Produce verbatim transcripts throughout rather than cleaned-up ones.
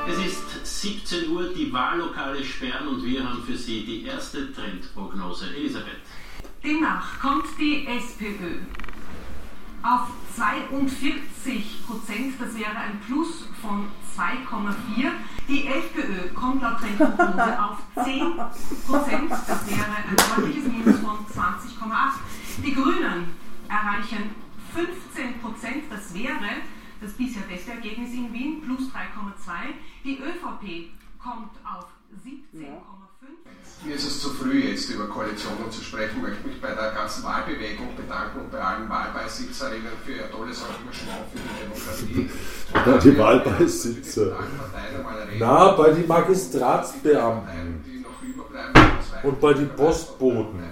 Es ist siebzehn Uhr, die Wahllokale sperren und wir haben für Sie die erste Trendprognose. Elisabeth. Demnach kommt die SPÖ auf zweiundvierzig Prozent, das wäre ein Plus von zwei Komma vier. Die FPÖ kommt laut Trendprognose auf zehn Prozent, das wäre ein deutliches Minus von zwanzig Komma acht. Die Grünen erreichen fünfzehn Prozent, das wäre das bisher beste Ergebnis in Wien, plus drei Komma zwei. Die ÖVP kommt auf siebzehn Komma fünf. Mir ist es zu früh, jetzt über Koalitionen zu sprechen. Ich möchte mich bei der ganzen Wahlbewegung bedanken und bei allen Wahlbeisitzerinnen für ihr tolles Engagement für die Demokratie. Ja, die Wahlbeisitzer. Na, bei den Magistratsbeamten und bei den Postboten.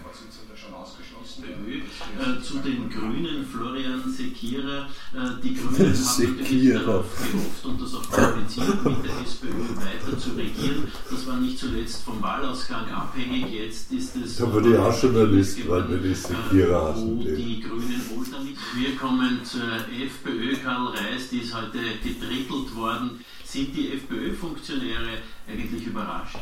Äh, zu den Grünen, Florian Sekira. Äh, die Grünen haben natürlich darauf gehofft und das auch kommuniziert, mit der SPÖ weiter zu regieren. Das war nicht zuletzt vom Wahlausgang abhängig. Jetzt ist es... Da würde ich auch Journalist sein, wenn ich Sekira äh, wo die Grünen wohl damit. Wir kommen zur FPÖ. Karl Reis, die ist heute gedrittelt worden. Sind die FPÖ-Funktionäre eigentlich überrascht?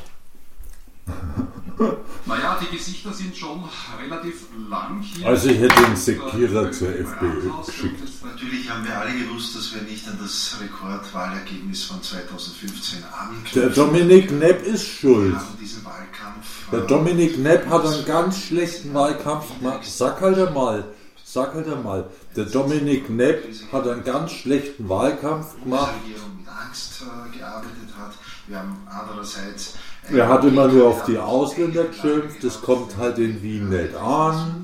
Naja, die Gesichter sind schon relativ lang hier. Also ich hätte den Sekira zur FPÖ geschickt. Natürlich haben wir alle gewusst, dass wir nicht an das Rekordwahlergebnis von zweitausendfünfzehn anknüpfen. Der Dominik Nepp ist schuld. Wir haben diesen Wahlkampf, Der Dominik Nepp hat einen ganz schlechten Wahlkampf gemacht. Sag halt einmal, sag halt einmal. Der Dominik Nepp hat einen ganz schlechten Wahlkampf gemacht. Die Regierung mit Angst äh, gearbeitet hat. Wir haben andererseits... Er hat immer nur auf die Ausländer geschimpft, das kommt halt in Wien nicht an.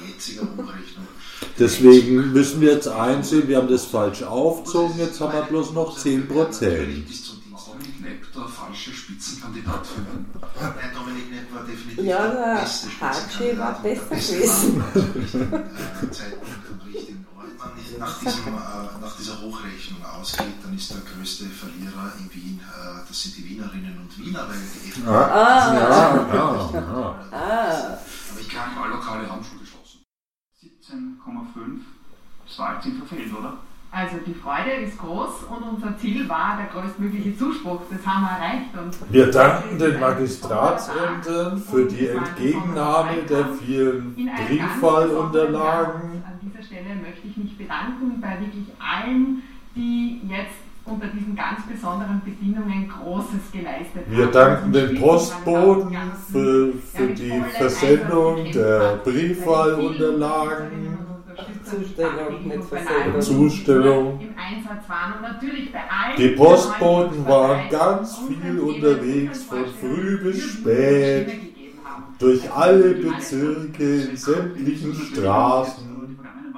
Deswegen müssen wir jetzt einsehen, wir haben das falsch aufgezogen, jetzt haben wir bloß noch zehn Prozent. Ist Dominik Nepp der falsche Spitzenkandidat für ihn? Nein, Dominik Nepp war definitiv ja, der der beste Hatschi war besser gewesen. Zeitpunkt am richtigen Ort. Wenn man nach, diesem, äh, nach dieser Hochrechnung ausgeht, dann ist der größte Verlierer in Wien, äh, das sind die Wienerinnen und Wiener, weil die FPÖ... Ah, ah, ja, ja, ja. Ah. Aber ich kann Wahllokale haben schon geschlossen. siebzehn Komma fünf, das Wahlziel verfehlt, oder? Also die Freude ist groß und unser Ziel war der größtmögliche Zuspruch. Das haben wir erreicht. Und wir danken den Magistratsämtern für die Entgegennahme der vielen Briefwahlunterlagen. An dieser Stelle möchte ich mich bedanken bei wirklich allen, die jetzt unter diesen ganz besonderen Bedingungen Großes geleistet haben. Wir danken den Postboten für, für die Versendung der Briefwahlunterlagen. Zustellung mit Versendung. Zustellung. Im Einsatz waren und natürlich bei allen. Die Postboten waren ganz viel unterwegs, von früh bis spät, durch alle Bezirke, in sämtlichen Straßen.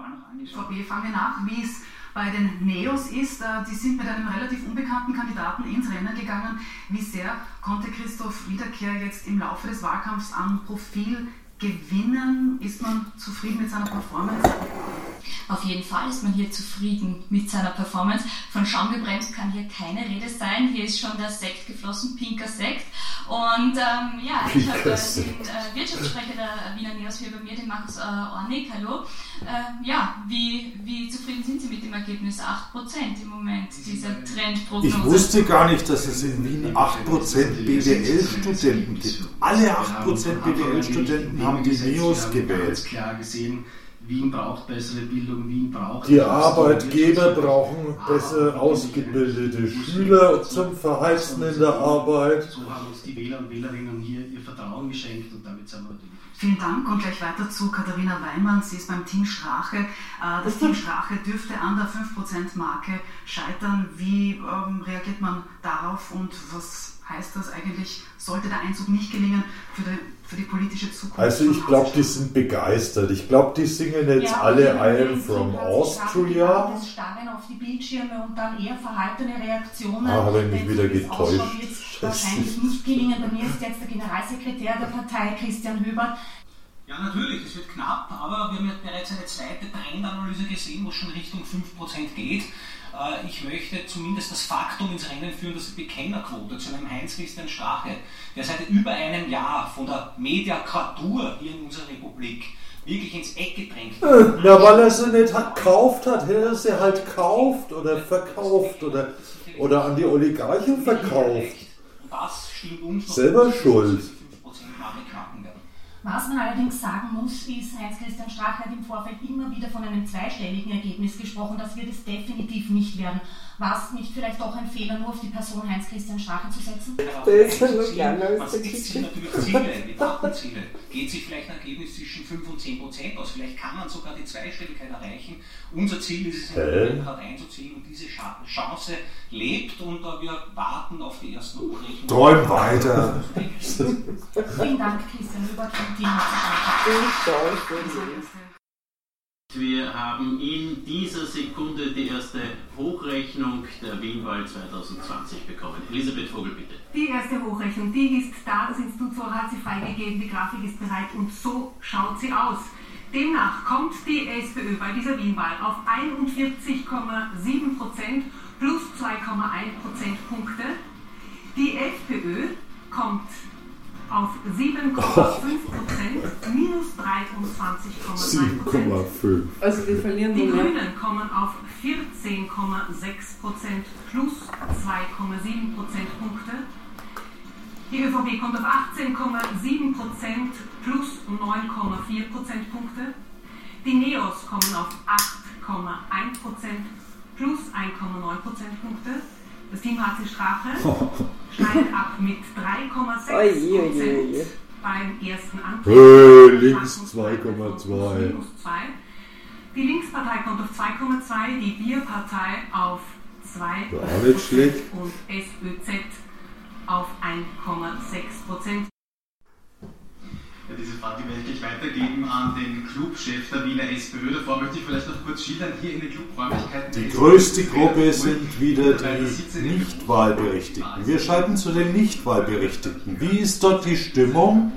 Wir fangen nach, wie es bei den Neos ist. Die sind mit einem relativ unbekannten Kandidaten ins Rennen gegangen. Wie sehr konnte Christoph Wiederkehr jetzt im Laufe des Wahlkampfs am Profil gewinnen? Ist man zufrieden mit seiner Performance? Auf jeden Fall ist man hier zufrieden mit seiner Performance. Von Schaum gebremst kann hier keine Rede sein. Hier ist schon der Sekt geflossen, pinker Sekt. Und ähm, ja, ich habe äh, den äh, Wirtschaftssprecher der Wiener Neos hier bei mir, den Markus äh, Ornig. Hallo. Äh, ja, wie, wie zufrieden sind Sie mit dem Ergebnis? acht Prozent im Moment, dieser Trendprognose. Ich wusste gar nicht, dass es in Wien acht Prozent B W L-Studenten gibt. Alle acht Prozent B W L-Studenten haben die Neos gewählt. Klar gesehen, Wien braucht bessere Bildung, Wien braucht... Die Arbeitgeber brauchen besser ausgebildete Schüler zum Verheizen in der Arbeit. So haben uns die Wähler und Wählerinnen hier ihr Vertrauen geschenkt und damit sind wir natürlich... Vielen Dank und gleich weiter zu Katharina Weimann. Sie ist beim Team Strache. Das Team Strache dürfte an der fünf Prozent Marke scheitern. Wie ähm, reagiert man darauf und was heißt das eigentlich? Sollte der Einzug nicht gelingen für die, für die politische Zukunft? Also ich glaube, die sind begeistert. Ich glaube, die singen jetzt ja, alle I am from Austria. Das Starren auf die Bildschirme und dann eher verhaltene Reaktionen. Ah, habe ich mich wieder getäuscht. Wahrscheinlich nicht gelingen. Bei mir ist jetzt der Generalsekretär der Partei, Christian Höbert. Ja, natürlich, es wird knapp, aber wir haben ja bereits eine zweite Trendanalyse gesehen, wo es schon Richtung fünf Prozent geht. Ich möchte zumindest das Faktum ins Rennen führen, dass die Bekennerquote zu einem Heinz-Christian Strache, der seit über einem Jahr von der Mediakratur hier in unserer Republik wirklich ins Eck gedrängt wird. Na, weil er sie nicht hat, gekauft hat, hätte er sie halt gekauft oder verkauft oder, oder an die Oligarchen verkauft. Das stimmt uns noch. Selber schuld. Was man allerdings sagen muss, ist, Heinz-Christian Strache hat im Vorfeld immer wieder von einem zweistelligen Ergebnis gesprochen. Das wird es definitiv nicht werden. War es nicht vielleicht doch ein Fehler, nur auf die Person Heinz-Christian Strache zu setzen? Das ist ja nur kleiner als Was der sind Geschichte. natürlich Ziele, die Datenziele? Geht sich vielleicht ein Ergebnis zwischen fünf und zehn Prozent aus? Vielleicht kann man sogar die Zweistelligkeit erreichen. Unser Ziel ist es, in den Demokrat einzuziehen und diese Chance lebt und uh, wir warten auf die ersten Hochrechnungen. Träum weiter. Vielen Dank, Christian Lübert vom Team. Wir haben in dieser Sekunde die erste Hochrechnung der Wienwahl zwanzig zwanzig bekommen. Elisabeth Vogel, bitte. Die erste Hochrechnung, die ist da, das Institut Zora hat sie freigegeben, die Grafik ist bereit und so schaut sie aus. Demnach kommt die SPÖ bei dieser Wienwahl auf einundvierzig Komma sieben Prozent plus zwei Komma eins Prozentpunkte. Die FPÖ kommt auf sieben Komma fünf Prozent minus dreiundzwanzig Komma zwei sieben Komma fünf. Also wir verlieren Die nur mehr. Grünen kommen auf vierzehn Komma sechs Prozent plus zwei Komma sieben Prozentpunkte. Die ÖVP kommt auf achtzehn Komma sieben Prozent plus neun Komma vier Prozentpunkte. Die Neos kommen auf acht Komma eins Prozent plus eins Komma neun Prozentpunkte. Das Team H C Strache schneidet ab mit drei Komma sechs Prozent beim ersten Antrag. Hey, links zwei Komma zwei. Die Linkspartei kommt auf zwei Komma zwei, die Bierpartei auf zwei Gar nicht schlecht. und SÖZ auf eins Komma sechs Prozent. Ja, diese Frage werde ich gleich weitergeben an den Clubchef der Wiener SPÖ. Davor möchte ich vielleicht noch kurz schildern, hier in den Clubräumlichkeiten. Die größte Gruppe sind wieder die Nichtwahlberechtigten. Wir schalten zu den Nichtwahlberechtigten. Wie ist dort die Stimmung?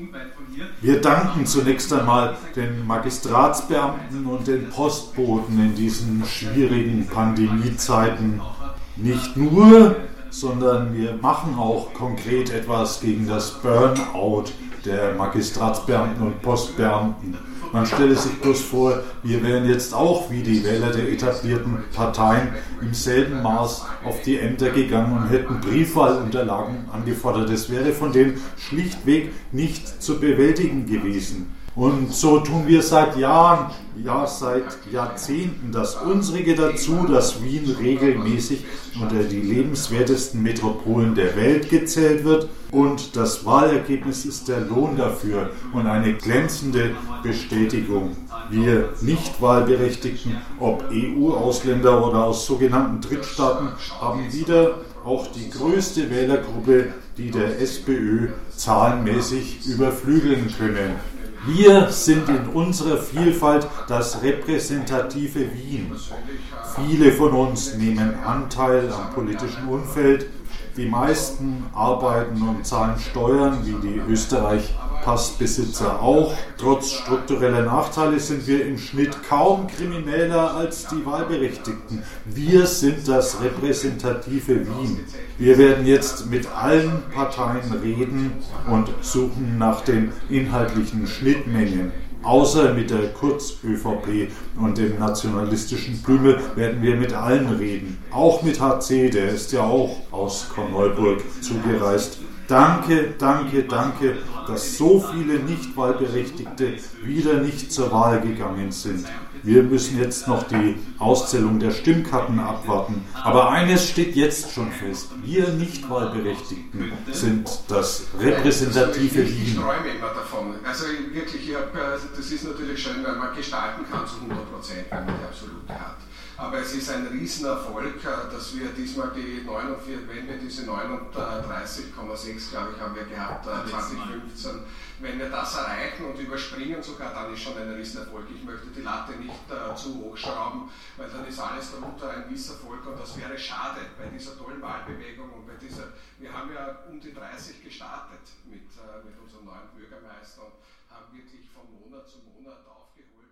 Wir danken zunächst einmal den Magistratsbeamten und den Postboten in diesen schwierigen Pandemiezeiten. Nicht nur, sondern wir machen auch konkret etwas gegen das Burnout der Magistratsbeamten und Postbeamten. Man stelle sich bloß vor, wir wären jetzt auch wie die Wähler der etablierten Parteien im selben Maß auf die Ämter gegangen und hätten Briefwahlunterlagen angefordert. Das wäre von denen schlichtweg nicht zu bewältigen gewesen. Und so tun wir seit Jahren, ja seit Jahrzehnten das Unsrige dazu, dass Wien regelmäßig unter die lebenswertesten Metropolen der Welt gezählt wird. Und das Wahlergebnis ist der Lohn dafür und eine glänzende Bestätigung. Wir Nichtwahlberechtigten, ob E U-Ausländer oder aus sogenannten Drittstaaten, haben wieder auch die größte Wählergruppe, die der SPÖ zahlenmäßig überflügeln können. Wir sind in unserer Vielfalt das repräsentative Wien. Viele von uns nehmen Anteil am politischen Umfeld. Die meisten arbeiten und zahlen Steuern, wie die Österreich-Passbesitzer auch. Trotz struktureller Nachteile sind wir im Schnitt kaum krimineller als die Wahlberechtigten. Wir sind das repräsentative Wien. Wir werden jetzt mit allen Parteien reden und suchen nach den inhaltlichen Schnittmengen. Außer mit der Kurz-ÖVP und dem nationalistischen Blümel werden wir mit allen reden. Auch mit H C, der ist ja auch aus Korneuburg zugereist. Danke, danke, danke, dass so viele Nichtwahlberechtigte wieder nicht zur Wahl gegangen sind. Wir müssen jetzt noch die Auszählung der Stimmkarten abwarten. Aber eines steht jetzt schon fest. Wir Nichtwahlberechtigten sind das repräsentative Wien. Ich träume immer davon. Also wirklich, ich hab, das ist natürlich schön, weil man gestalten kann zu hundert Prozent, wenn man die absolute hat. Aber es ist ein Riesenerfolg, dass wir diesmal die neunundvierzig, wenn wir diese neununddreißig Komma sechs, glaube ich, haben wir gehabt, zwanzig fünfzehn, wenn wir das erreichen und überspringen sogar, dann ist schon ein Riesenerfolg. Ich möchte die Latte nicht uh, zu hoch schrauben, weil dann ist alles darunter ein Misserfolg und das wäre schade bei dieser tollen Wahlbewegung und bei dieser, wir haben ja um die dreißig gestartet mit, uh, mit unserem neuen Bürgermeister und haben wirklich von Monat zu Monat aufgeholt.